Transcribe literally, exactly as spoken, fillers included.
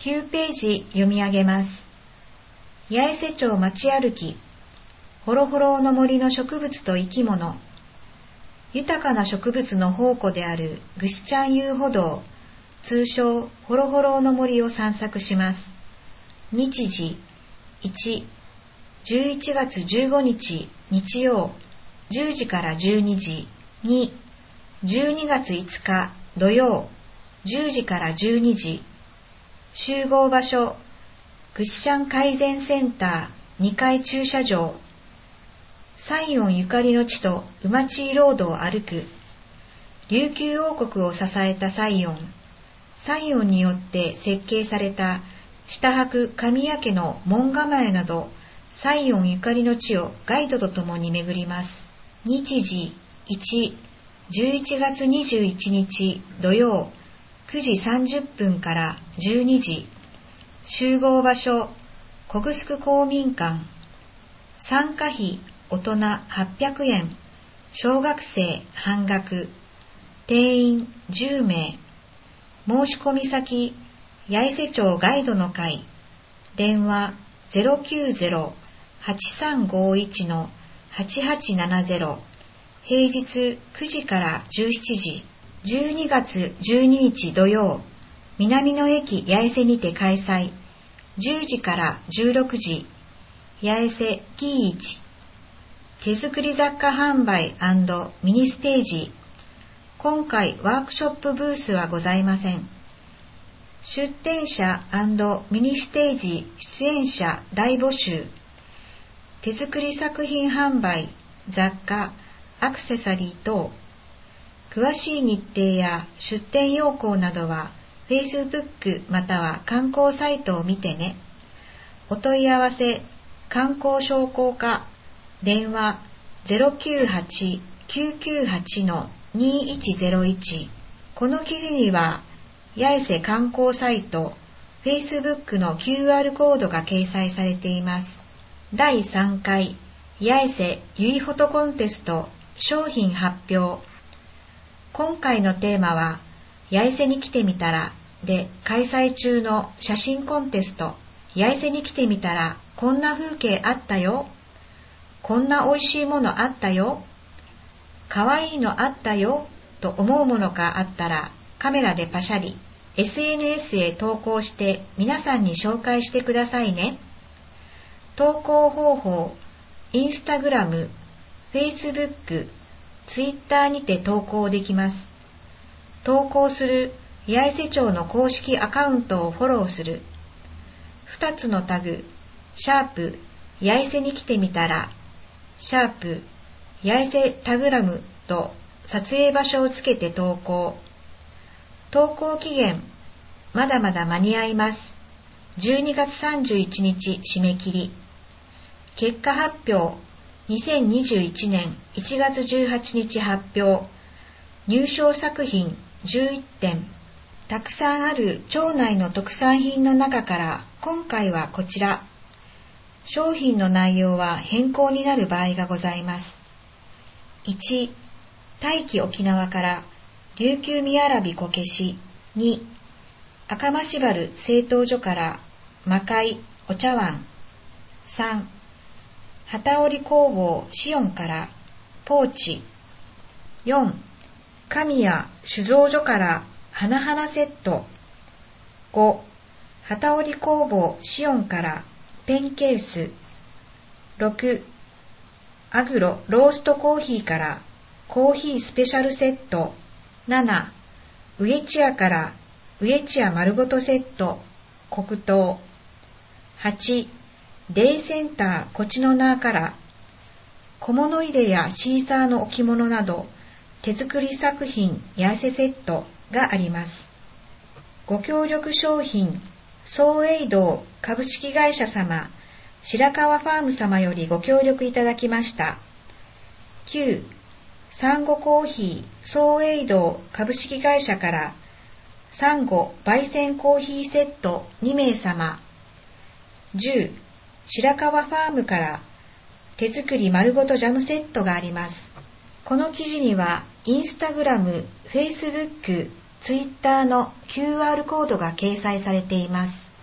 きゅうページ読み上げます。八重瀬町町歩き、ほろほろの森の植物と生き物、豊かな植物の宝庫であるぐしちゃん遊歩道、通称ほろほろの森を散策します。日時いち、じゅういちがつじゅうごにち日曜じゅうじからじゅうにじ、に、じゅうにがついつか土曜じゅうじからじゅうにじ、集合場所ぐしちゃん改善センターにかい駐車場、西園ゆかりの地と馬地ロードを歩く、琉球王国を支えた西園、西園によって設計された下白神谷家の門構えなど、西園ゆかりの地をガイドとともに巡ります。日時いち、じゅういちがつにじゅういちにち土曜くじさんじゅっぷんからじゅうにじ、集合場所小城公民館、参加費大人はっぴゃくえん、小学生半額、定員じゅうめい、申し込み先八重瀬町ガイドの会、電話 ゼロきゅうゼロ はちさんごいち はちはちななゼロ、平日くじからじゅうしちじ、じゅうにがつじゅうににち土曜、南の駅八重瀬にて開催、じゅうじからじゅうろくじ、八重瀬 ティーワン、手作り雑貨販売&ミニステージ。今回ワークショップブースはございません。出展者&ミニステージ出演者大募集。手作り作品販売、雑貨、アクセサリー等。詳しい日程や出展要項などは Facebook または観光サイトを見てね。お問い合わせ観光商工課、電話 ゼロきゅうはち きゅうきゅうはち にいちゼロいち。この記事には八重瀬観光サイト Facebook の キューアール コードが掲載されています。だいさんかい八重瀬ゆいフォトコンテスト商品発表。今回のテーマは八重瀬に来てみたらで開催中の写真コンテスト。八重瀬に来てみたらこんな風景あったよ、こんな美味しいものあったよ、かわいいのあったよと思うものがあったらカメラでパシャリ エスエヌエス へ投稿して皆さんに紹介してくださいね。投稿方法、インスタグラム、フェイスブック、ツイッターにて投稿できます。投稿する八重瀬町の公式アカウントをフォローする。ふたつのタグ、シャープ八重瀬に来てみたら、シャープ八重瀬タグラムと撮影場所をつけて投稿。投稿期限、まだまだ間に合います。じゅうにがつさんじゅういちにち締め切り。結果発表、にせんにじゅういちねんいちがつじゅうはちにち発表。入賞作品じゅういってん。たくさんある町内の特産品の中から今回はこちら。商品の内容は変更になる場合がございます。いち、大気沖縄から琉球みやらびこけし。に、赤松原製陶所から魔界お茶碗。さん、機織工房シオンからポーチ。よん、神谷酒造所から花々セット。ご、機織工房シオンからペンケース。ろく、アグロローストコーヒーからコーヒースペシャルセット。なな、植地屋から植地屋丸ごとセット黒糖。はち、デイセンターこちのなから小物入れやシーサーの置物など手作り作品八重瀬セットがあります。ご協力商品、総栄堂株式会社様、白川ファーム様よりご協力いただきました。きゅう、サンゴコーヒー総栄堂株式会社からサンゴ焙煎コーヒーセットにめいさま。じゅう、白川ファームから手作り丸ごとジャムセットがあります。この記事にはインスタグラム、フェイスブック、ツイッターの キューアール コードが掲載されています。